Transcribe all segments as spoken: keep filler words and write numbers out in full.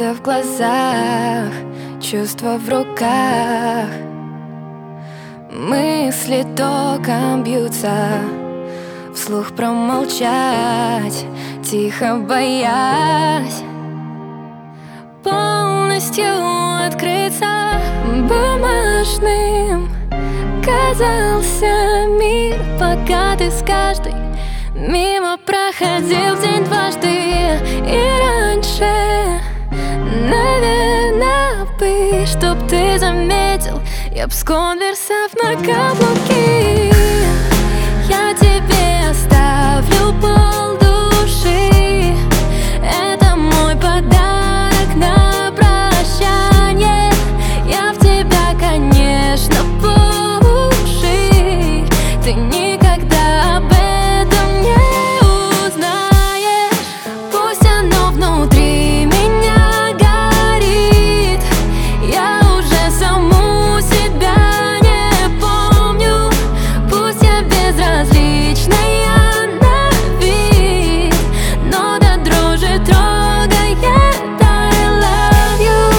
Правда в глазах, чувства в руках, мысли током бьются, вслух промолчать, тихо боясь полностью открыться. Бумажным казался мир, пока ты с каждой мимо проходил день дважды. И раньше, наверное, бы, чтоб ты заметил, я б с конверсов на каблуки. Я тебе оставлю полдуши, это мой подарок на прощание. Я в тебя, конечно, по уши, ты никогда об этом не узнаешь. Пусть оно внутри меня горит, я уже саму себя не помню. Пусть я безразличная на вид, но до дрожи трогает I love you.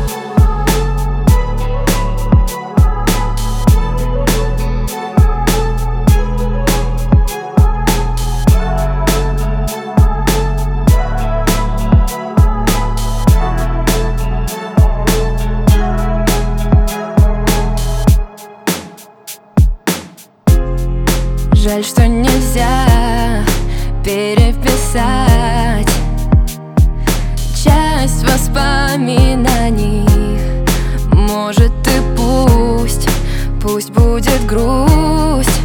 Жаль, что нельзя переписать часть воспоминаний. Может, и пусть, пусть будет грусть,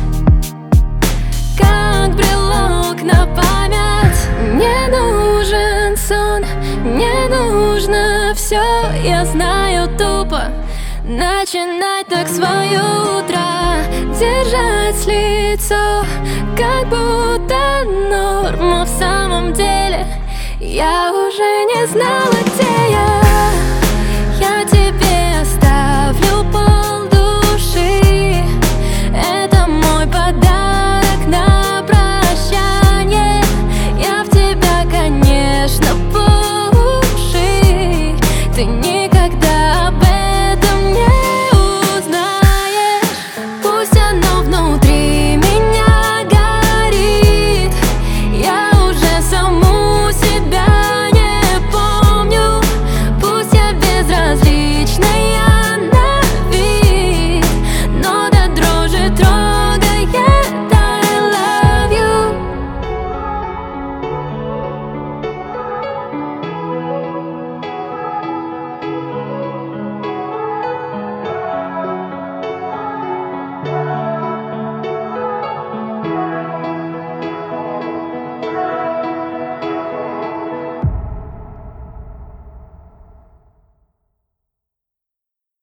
как брелок на память. Не нужен сон, не нужно все, я знаю тупо начинать так свое утро, держать лицо, как будто норма. В самом деле я уже не знала, где